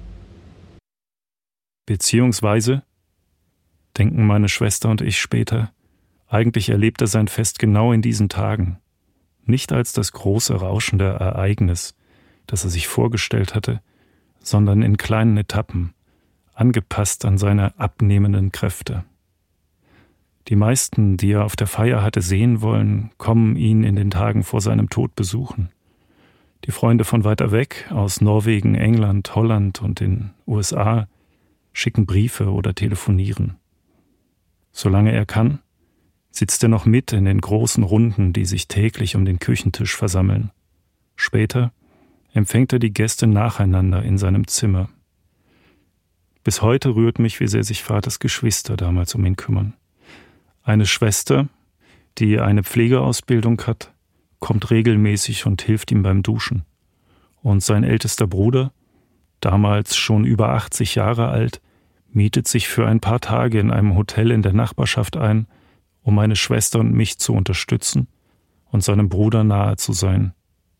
Beziehungsweise, denken meine Schwester und ich später, eigentlich erlebt er sein Fest genau in diesen Tagen. Nicht als das große, rauschende Ereignis, das er sich vorgestellt hatte, sondern in kleinen Etappen, angepasst an seine abnehmenden Kräfte. Die meisten, die er auf der Feier hatte sehen wollen, kommen ihn in den Tagen vor seinem Tod besuchen. Die Freunde von weiter weg, aus Norwegen, England, Holland und den U S A, schicken Briefe oder telefonieren. Solange er kann, sitzt er noch mit in den großen Runden, die sich täglich um den Küchentisch versammeln. Später empfängt er die Gäste nacheinander in seinem Zimmer. Bis heute rührt mich, wie sehr sich Vaters Geschwister damals um ihn kümmern. Eine Schwester, die eine Pflegeausbildung hat, kommt regelmäßig und hilft ihm beim Duschen. Und sein ältester Bruder, damals schon über achtzig Jahre alt, mietet sich für ein paar Tage in einem Hotel in der Nachbarschaft ein, um meine Schwester und mich zu unterstützen und seinem Bruder nahe zu sein.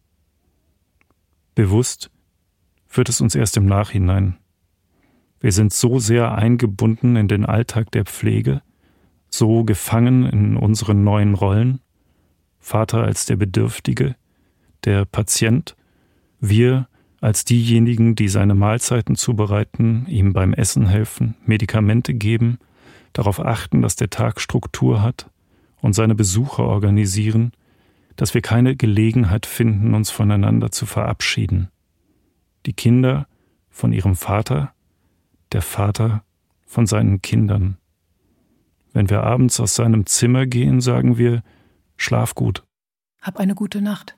Bewusst wird es uns erst im Nachhinein. Wir sind so sehr eingebunden in den Alltag der Pflege, so gefangen in unseren neuen Rollen, Vater als der Bedürftige, der Patient, wir als diejenigen, die seine Mahlzeiten zubereiten, ihm beim Essen helfen, Medikamente geben, darauf achten, dass der Tag Struktur hat und seine Besuche organisieren, dass wir keine Gelegenheit finden, uns voneinander zu verabschieden. Die Kinder von ihrem Vater, der Vater von seinen Kindern. Wenn wir abends aus seinem Zimmer gehen, sagen wir, schlaf gut. Hab eine gute Nacht.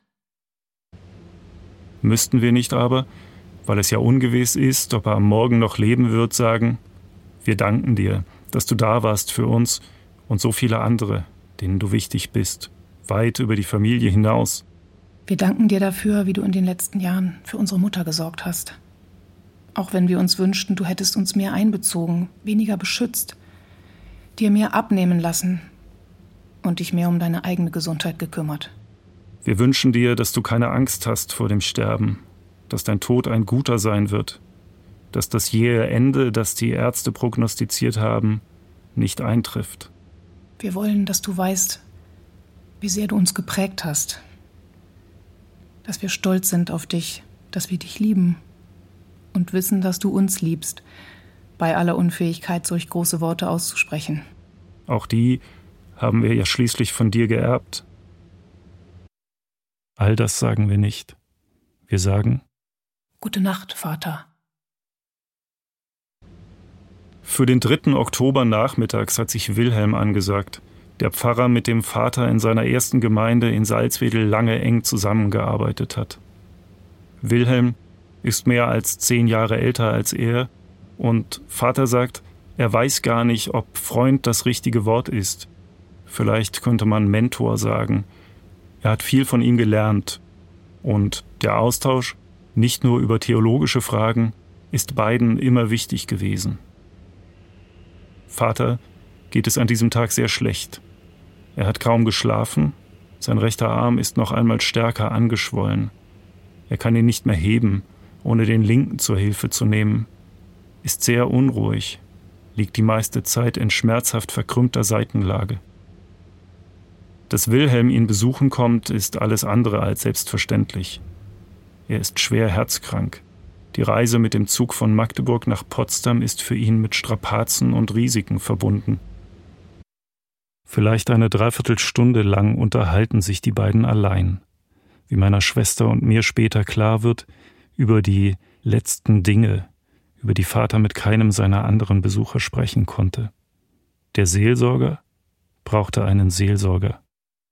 Müssten wir nicht aber, weil es ja ungewiss ist, ob er am Morgen noch leben wird, sagen, wir danken dir, dass du da warst für uns und so viele andere, denen du wichtig bist, weit über die Familie hinaus. Wir danken dir dafür, wie du in den letzten Jahren für unsere Mutter gesorgt hast. Auch wenn wir uns wünschten, du hättest uns mehr einbezogen, weniger beschützt, dir mehr abnehmen lassen und dich mehr um deine eigene Gesundheit gekümmert. Wir wünschen dir, dass du keine Angst hast vor dem Sterben, dass dein Tod ein guter sein wird, dass das jähe Ende, das die Ärzte prognostiziert haben, nicht eintrifft. Wir wollen, dass du weißt, wie sehr du uns geprägt hast, dass wir stolz sind auf dich, dass wir dich lieben und wissen, dass du uns liebst, bei aller Unfähigkeit, solch große Worte auszusprechen. Auch die haben wir ja schließlich von dir geerbt. All das sagen wir nicht. Wir sagen: Gute Nacht, Vater. Für den dritten Oktober nachmittags hat sich Wilhelm angesagt, der Pfarrer, mit dem Vater in seiner ersten Gemeinde in Salzwedel lange eng zusammengearbeitet hat. Wilhelm ist mehr als zehn Jahre älter als er und Vater sagt, er weiß gar nicht, ob Freund das richtige Wort ist. Vielleicht könnte man Mentor sagen. Er hat viel von ihm gelernt und der Austausch, nicht nur über theologische Fragen, ist beiden immer wichtig gewesen. Vater geht es an diesem Tag sehr schlecht. Er hat kaum geschlafen, sein rechter Arm ist noch einmal stärker angeschwollen. Er kann ihn nicht mehr heben, ohne den linken zur Hilfe zu nehmen, ist sehr unruhig, liegt die meiste Zeit in schmerzhaft verkrümmter Seitenlage. Dass Wilhelm ihn besuchen kommt, ist alles andere als selbstverständlich. Er ist schwer herzkrank. Die Reise mit dem Zug von Magdeburg nach Potsdam ist für ihn mit Strapazen und Risiken verbunden. Vielleicht eine Dreiviertelstunde lang unterhalten sich die beiden allein, wie meiner Schwester und mir später klar wird, über die letzten Dinge, über die Vater mit keinem seiner anderen Besucher sprechen konnte. Der Seelsorger brauchte einen Seelsorger.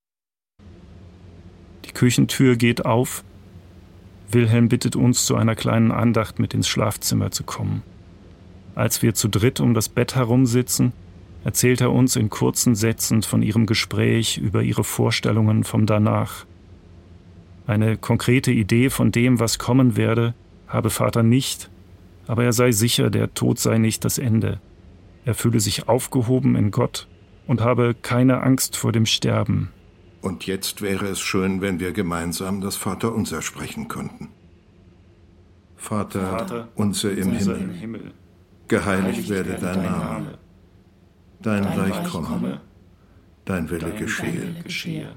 Die Küchentür geht auf. Wilhelm bittet uns, zu einer kleinen Andacht mit ins Schlafzimmer zu kommen. Als wir zu dritt um das Bett herumsitzen, erzählt er uns in kurzen Sätzen von ihrem Gespräch über ihre Vorstellungen vom Danach. Eine konkrete Idee von dem, was kommen werde, habe Vater nicht, aber er sei sicher, der Tod sei nicht das Ende. Er fühle sich aufgehoben in Gott und habe keine Angst vor dem Sterben. Und jetzt wäre es schön, wenn wir gemeinsam das Vaterunser sprechen könnten. Vater, Vater unser im unser Himmel, im Himmel, geheiligt werde dein Name, dein, dein Reich komme, dein Wille dein geschehe. geschehe.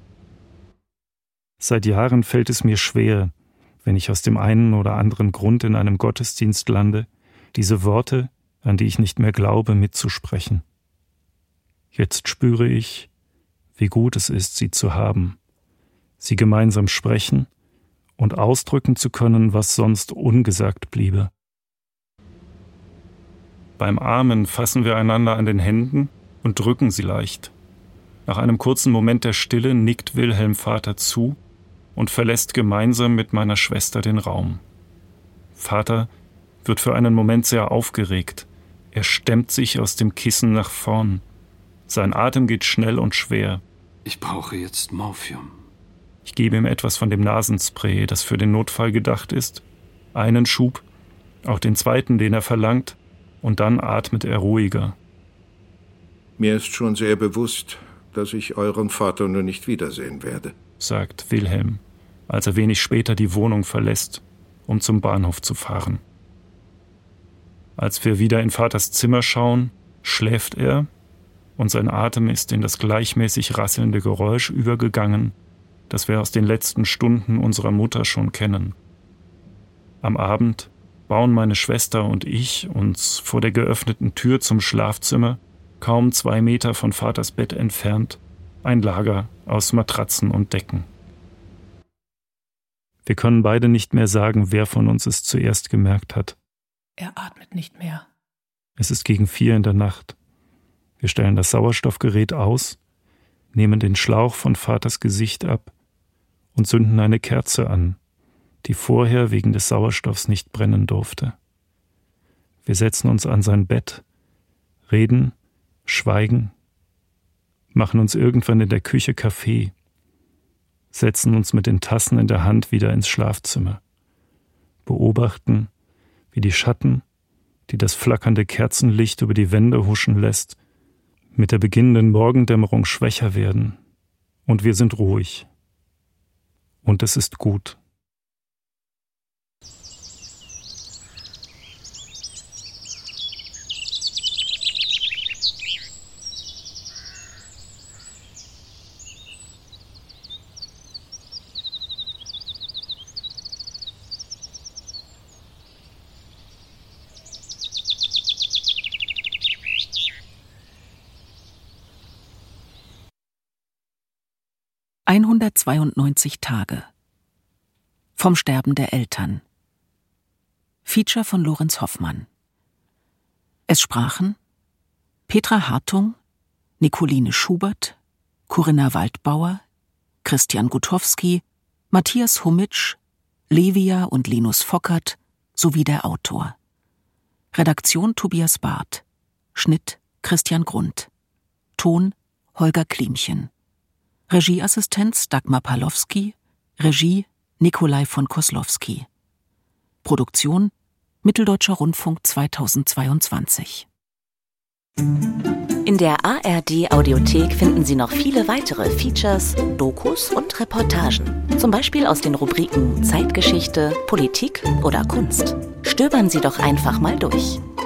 Seit Jahren fällt es mir schwer, wenn ich aus dem einen oder anderen Grund in einem Gottesdienst lande, diese Worte, an die ich nicht mehr glaube, mitzusprechen. Jetzt spüre ich, wie gut es ist, sie zu haben, sie gemeinsam sprechen und ausdrücken zu können, was sonst ungesagt bliebe. Beim Amen fassen wir einander an den Händen und drücken sie leicht. Nach einem kurzen Moment der Stille nickt Wilhelm Vater zu und verlässt gemeinsam mit meiner Schwester den Raum. Vater wird für einen Moment sehr aufgeregt. Er stemmt sich aus dem Kissen nach vorn. Sein Atem geht schnell und schwer. Ich brauche jetzt Morphium. Ich gebe ihm etwas von dem Nasenspray, das für den Notfall gedacht ist. Einen Schub, auch den zweiten, den er verlangt, und dann atmet er ruhiger. Mir ist schon sehr bewusst, dass ich euren Vater nur nicht wiedersehen werde, sagt Wilhelm, als er wenig später die Wohnung verlässt, um zum Bahnhof zu fahren. Als wir wieder in Vaters Zimmer schauen, schläft er, und sein Atem ist in das gleichmäßig rasselnde Geräusch übergegangen, das wir aus den letzten Stunden unserer Mutter schon kennen. Am Abend bauen meine Schwester und ich uns vor der geöffneten Tür zum Schlafzimmer, kaum zwei Meter von Vaters Bett entfernt, ein Lager aus Matratzen und Decken. Wir können beide nicht mehr sagen, wer von uns es zuerst gemerkt hat. Er atmet nicht mehr. Es ist gegen vier in der Nacht. Wir stellen das Sauerstoffgerät aus, nehmen den Schlauch von Vaters Gesicht ab und zünden eine Kerze an, die vorher wegen des Sauerstoffs nicht brennen durfte. Wir setzen uns an sein Bett, reden, schweigen, machen uns irgendwann in der Küche Kaffee, setzen uns mit den Tassen in der Hand wieder ins Schlafzimmer, beobachten, wie die Schatten, die das flackernde Kerzenlicht über die Wände huschen lässt, mit der beginnenden Morgendämmerung schwächer werden. Und wir sind ruhig. Und es ist gut. hundertzweiundneunzig Tage. Vom Sterben der Eltern. Feature von Lorenz Hoffmann. Es sprachen Petra Hartung, Nicoline Schubert, Corinna Waldbauer, Christian Gutowski, Matthias Hummitsch, Levia und Linus Fockert sowie der Autor. Redaktion Tobias Barth. Schnitt Christian Grund. Ton Holger Klimchen. Regieassistenz Dagmar Pawlowski, Regie Nikolai von Koslowski. Produktion Mitteldeutscher Rundfunk zweitausendzweiundzwanzig. In der A R D-Audiothek finden Sie noch viele weitere Features, Dokus und Reportagen. Zum Beispiel aus den Rubriken Zeitgeschichte, Politik oder Kunst. Stöbern Sie doch einfach mal durch.